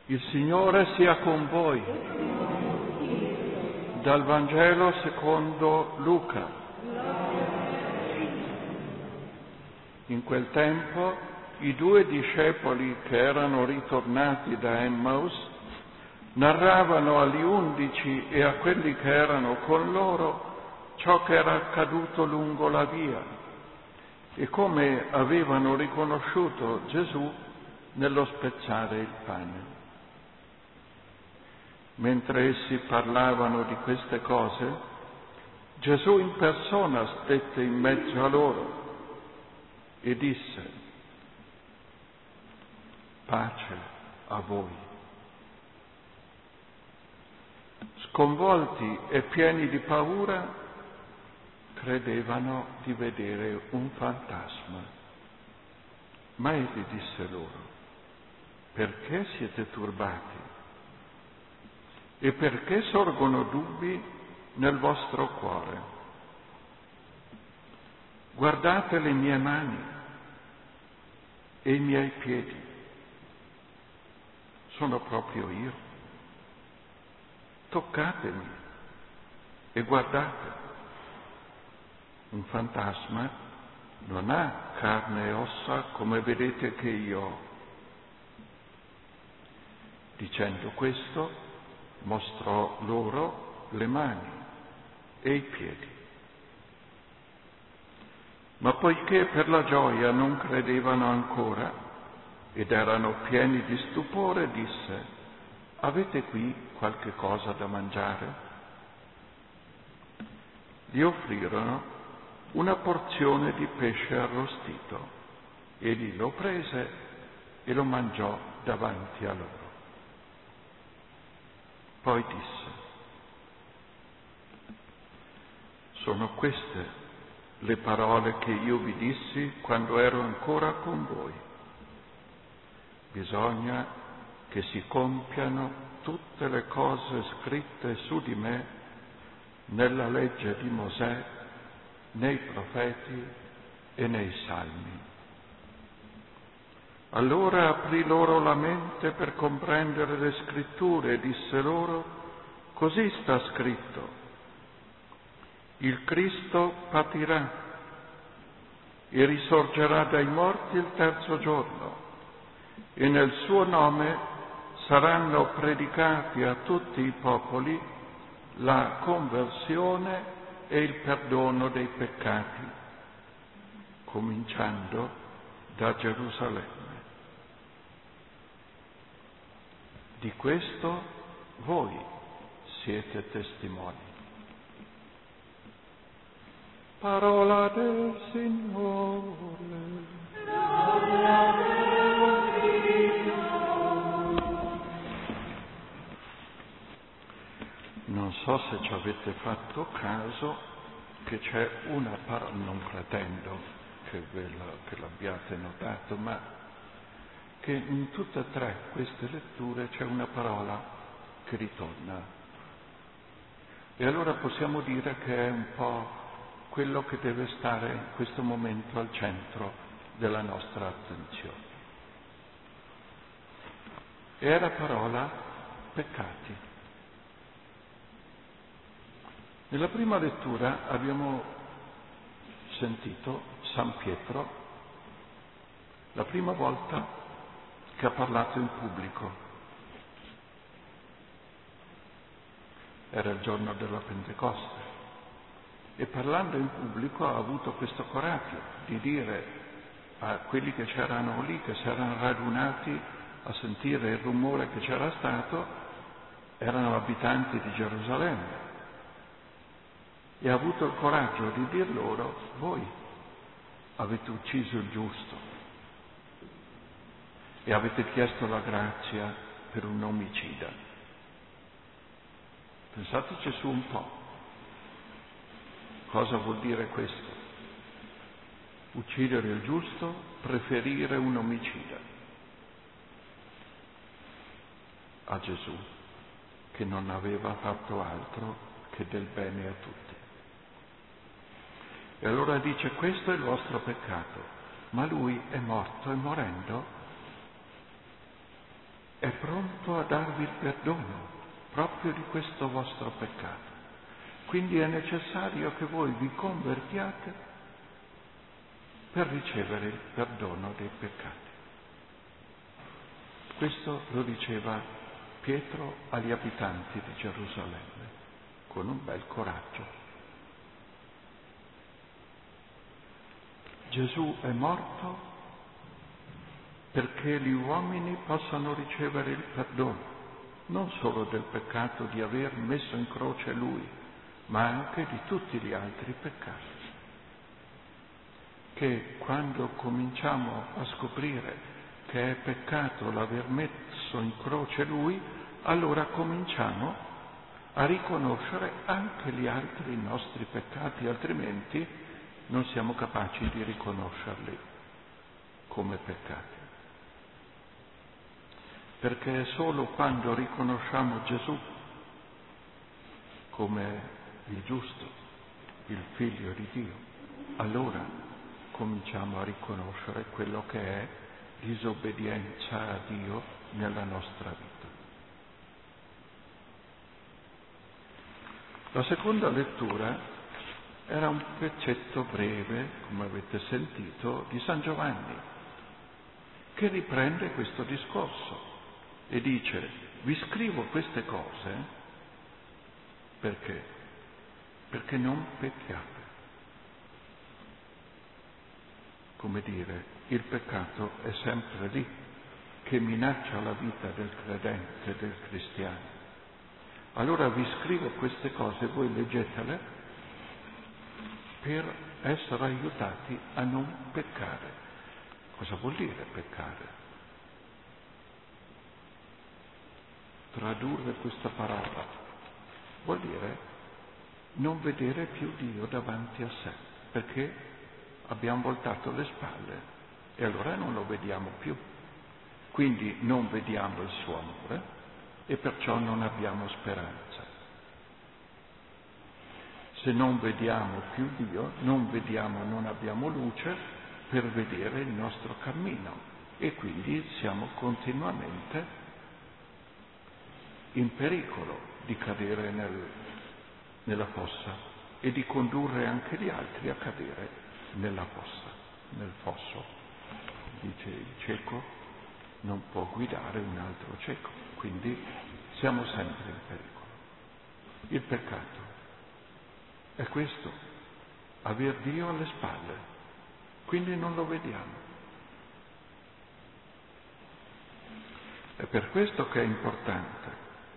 Il Signore sia con voi. Dal Vangelo secondo Luca. In quel tempo i 2 discepoli che erano ritornati da Emmaus narravano agli 11 e a quelli che erano con loro ciò che era accaduto lungo la via e come avevano riconosciuto Gesù nello spezzare il pane. Mentre essi parlavano di queste cose, Gesù in persona stette in mezzo a loro e disse: pace a voi. Sconvolti e pieni di paura, credevano di vedere un fantasma. Ma egli disse loro: perché siete turbati? E perché sorgono dubbi nel vostro cuore? Guardate le mie mani e i miei piedi. Sono proprio io. Toccatemi e guardate. Un fantasma non ha carne e ossa come vedete che io ho. Dicendo questo, mostrò loro le mani e i piedi. Ma poiché per la gioia non credevano ancora ed erano pieni di stupore, disse: avete qui qualche cosa da mangiare? Gli offrirono una porzione di pesce arrostito. Egli lo prese e lo mangiò davanti a loro. Poi disse: sono queste le parole che io vi dissi quando ero ancora con voi. Bisogna che si compiano tutte le cose scritte su di me nella legge di Mosè, nei profeti e nei salmi. Allora aprì loro la mente per comprendere le scritture e disse loro: così sta scritto, il Cristo patirà e risorgerà dai morti il terzo giorno, e nel suo nome saranno predicati a tutti i popoli la conversione e il perdono dei peccati, cominciando da Gerusalemme. Di questo voi siete testimoni. Parola del Signore. Non so se ci avete fatto caso che c'è una parola, non pretendo che l'abbiate notato, ma che in tutte e 3 queste letture c'è una parola che ritorna. E allora possiamo dire che è un po' quello che deve stare in questo momento al centro della nostra attenzione. E è la parola peccati. Nella prima lettura abbiamo sentito San Pietro la prima volta che ha parlato in pubblico. Era il giorno della Pentecoste e parlando in pubblico ha avuto questo coraggio di dire a quelli che c'erano lì, che si erano radunati a sentire il rumore che c'era stato, erano abitanti di Gerusalemme, e ha avuto il coraggio di dir loro: voi avete ucciso il giusto e avete chiesto la grazia per un omicida. Pensateci su un po'. Cosa vuol dire questo? Uccidere il giusto, preferire un omicida a Gesù, che non aveva fatto altro che del bene a tutti. E allora dice: questo è il vostro peccato, ma lui è morto e morendo è pronto a darvi il perdono proprio di questo vostro peccato. Quindi è necessario che voi vi convertiate per ricevere il perdono dei peccati. Questo lo diceva Pietro agli abitanti di Gerusalemme, con un bel coraggio. Gesù è morto perché gli uomini possano ricevere il perdono, non solo del peccato di aver messo in croce Lui, ma anche di tutti gli altri peccati. Che quando cominciamo a scoprire che è peccato l'aver messo in croce Lui, allora cominciamo a riconoscere anche gli altri nostri peccati, altrimenti non siamo capaci di riconoscerli come peccati. Perché è solo quando riconosciamo Gesù come il giusto, il Figlio di Dio, allora cominciamo a riconoscere quello che è disobbedienza a Dio nella nostra vita. La seconda lettura era un pezzetto breve, come avete sentito, di San Giovanni, che riprende questo discorso e dice: vi scrivo queste cose perché? Perché non pecchiate. Come dire, il peccato è sempre lì, che minaccia la vita del credente, del cristiano. Allora vi scrivo queste cose, voi leggetele per essere aiutati a non peccare. Cosa vuol dire peccare? Tradurre questa parola vuol dire non vedere più Dio davanti a sé, perché abbiamo voltato le spalle e allora non lo vediamo più. Quindi non vediamo il suo amore e perciò non abbiamo speranza. Se non vediamo più Dio, non abbiamo luce per vedere il nostro cammino e quindi siamo continuamente in pericolo di cadere nella fossa e di condurre anche gli altri a cadere nella fossa, nel fosso. Dice il cieco non può guidare un altro cieco, quindi siamo sempre in pericolo. Il peccato è questo, aver Dio alle spalle, quindi non lo vediamo. È per questo che è importante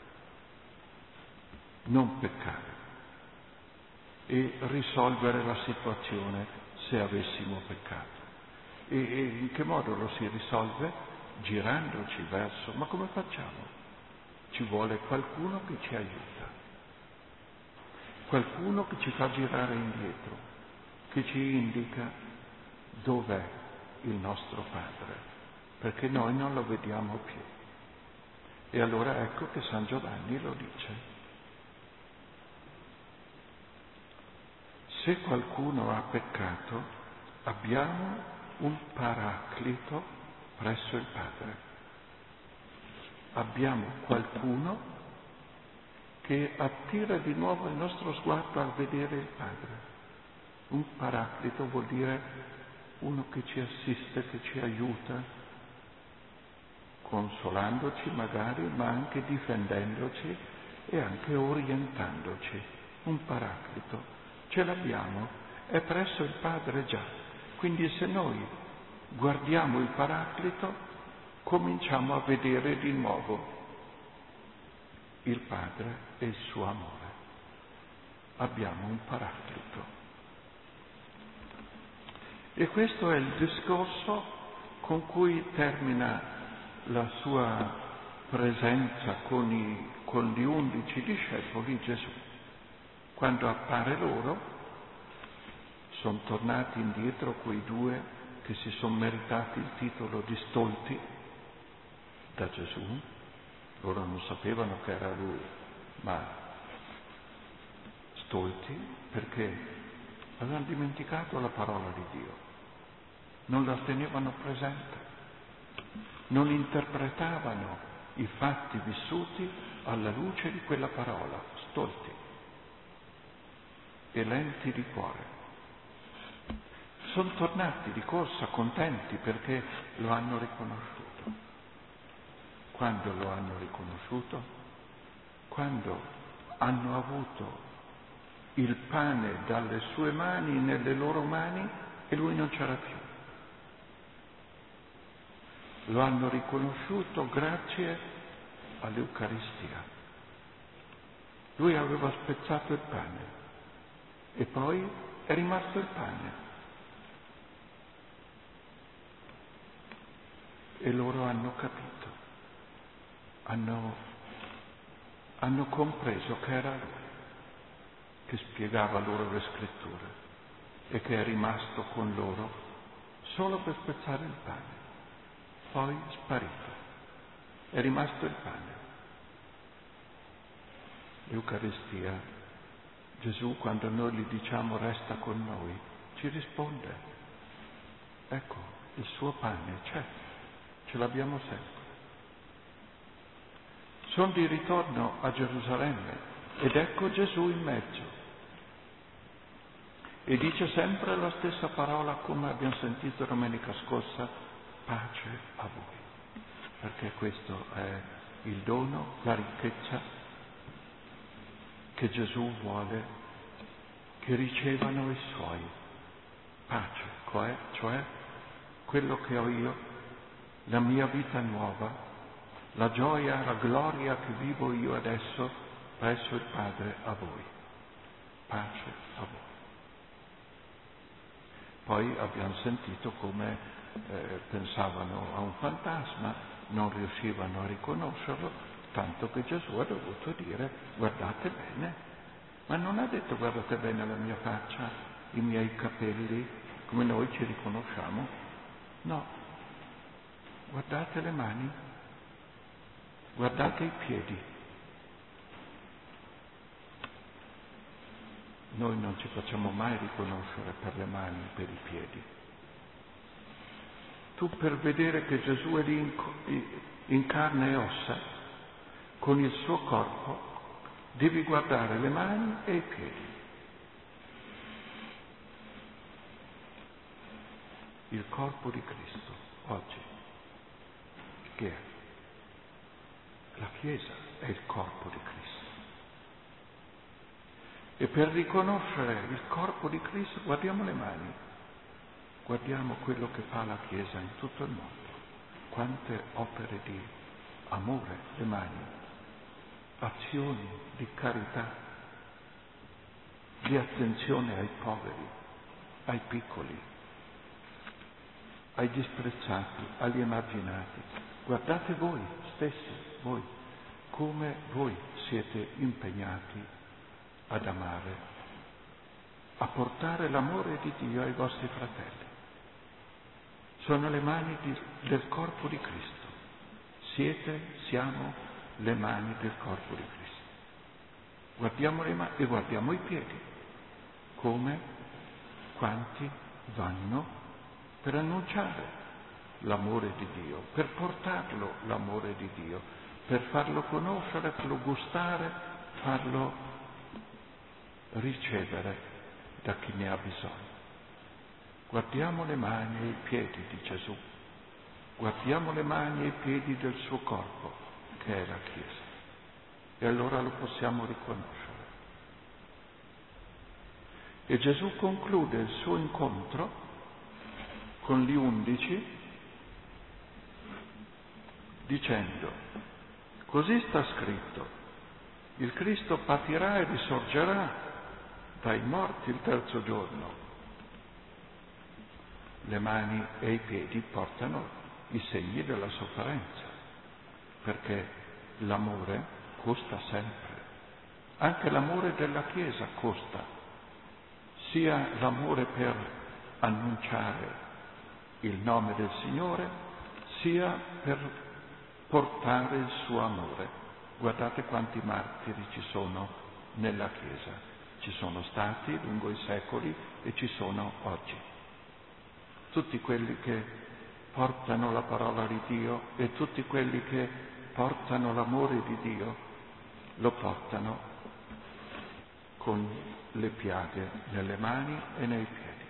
non peccare e risolvere la situazione se avessimo peccato. E in che modo lo si risolve? Girandoci verso. Ma come facciamo? Ci vuole qualcuno che ci aiuta, qualcuno che ci fa girare indietro, che ci indica dov'è il nostro Padre, perché noi non lo vediamo più. E allora ecco che San Giovanni lo dice. Se qualcuno ha peccato, abbiamo un paraclito presso il Padre. Abbiamo qualcuno che attira di nuovo il nostro sguardo a vedere il Padre. Un paraclito vuol dire uno che ci assiste, che ci aiuta, consolandoci magari, ma anche difendendoci e anche orientandoci. Un paraclito. Ce l'abbiamo, è presso il Padre già. Quindi se noi guardiamo il paraclito, cominciamo a vedere di nuovo il Padre e il suo amore. Abbiamo un paraclito. E questo è il discorso con cui termina la sua presenza con gli 11 discepoli Gesù. Quando appare loro, sono tornati indietro quei due che si sono meritati il titolo di stolti da Gesù. Loro non sapevano che era Lui, ma stolti perché avevano dimenticato la parola di Dio, non la tenevano presente, non interpretavano i fatti vissuti alla luce di quella parola, stolti e lenti di cuore. Sono tornati di corsa contenti perché lo hanno riconosciuto. Quando lo hanno riconosciuto? Quando hanno avuto il pane dalle sue mani nelle loro mani e lui non c'era più. Lo hanno riconosciuto grazie all'Eucaristia. Lui aveva spezzato il pane e poi è rimasto il pane. E loro hanno capito, hanno compreso che era lui che spiegava loro le scritture e che è rimasto con loro solo per spezzare il pane. Poi sparito, è rimasto il pane. L'Eucaristia, Gesù quando noi gli diciamo resta con noi, ci risponde, ecco, il suo pane c'è, ce l'abbiamo sempre. Sono di ritorno a Gerusalemme ed ecco Gesù in mezzo. E dice sempre la stessa parola come abbiamo sentito domenica scorsa, pace a voi. Perché questo è il dono, la ricchezza che Gesù vuole che ricevano i suoi. Pace, cioè quello che ho io, la mia vita nuova, la gioia, la gloria che vivo io adesso presso il Padre a voi. Pace a voi. Poi abbiamo sentito come pensavano a un fantasma, non riuscivano a riconoscerlo, tanto che Gesù ha dovuto dire guardate bene, ma non ha detto guardate bene la mia faccia, i miei capelli, come noi ci riconosciamo, no, guardate le mani, guardate i piedi. Noi non ci facciamo mai riconoscere per le mani, per i piedi. Tu per vedere che Gesù è lì in carne e ossa, con il suo corpo, devi guardare le mani e i piedi. Il corpo di Cristo, oggi, che è? La Chiesa è il corpo di Cristo. E per riconoscere il corpo di Cristo guardiamo le mani, guardiamo quello che fa la Chiesa in tutto il mondo. Quante opere di amore, le mani, azioni di carità, di attenzione ai poveri, ai piccoli, ai disprezzati, agli emarginati. Guardate voi stessi, voi, come voi siete impegnati ad amare, a portare l'amore di Dio ai vostri fratelli. Sono le mani del corpo di Cristo. Siamo le mani del corpo di Cristo. Guardiamo le mani e guardiamo i piedi, come quanti vanno per annunciare l'amore di Dio, per portarlo l'amore di Dio, per farlo conoscere, farlo gustare, farlo ricevere da chi ne ha bisogno. Guardiamo le mani e i piedi di Gesù, guardiamo le mani e i piedi del suo corpo, che è la Chiesa, e allora lo possiamo riconoscere. E Gesù conclude il suo incontro con gli 11 dicendo, così sta scritto, il Cristo patirà e risorgerà dai morti il terzo giorno. Le mani e i piedi portano i segni della sofferenza, perché l'amore costa sempre. Anche l'amore della Chiesa costa, sia l'amore per annunciare il nome del Signore, sia per portare il suo amore. Guardate quanti martiri ci sono nella Chiesa. Ci sono stati lungo i secoli e ci sono oggi. Tutti quelli che portano la parola di Dio e tutti quelli che portano l'amore di Dio, lo portano con le piaghe nelle mani e nei piedi.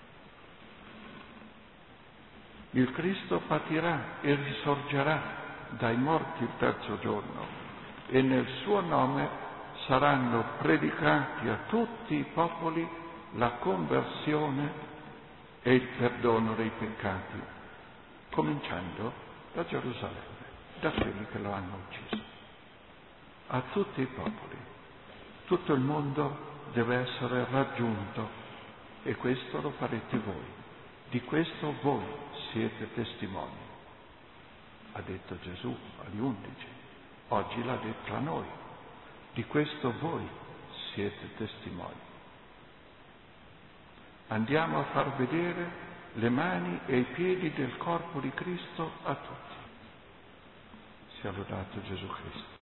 Il Cristo patirà e risorgerà dai morti il terzo giorno e nel suo nome saranno predicati a tutti i popoli la conversione e il perdono dei peccati, cominciando da Gerusalemme, da quelli che lo hanno ucciso. A tutti i popoli, tutto il mondo deve essere raggiunto e questo lo farete voi. Di questo voi siete testimoni, ha detto Gesù agli 11, oggi l'ha detto a noi. Di questo voi siete testimoni. Andiamo a far vedere le mani e i piedi del corpo di Cristo a tutti. Sia lodato Gesù Cristo.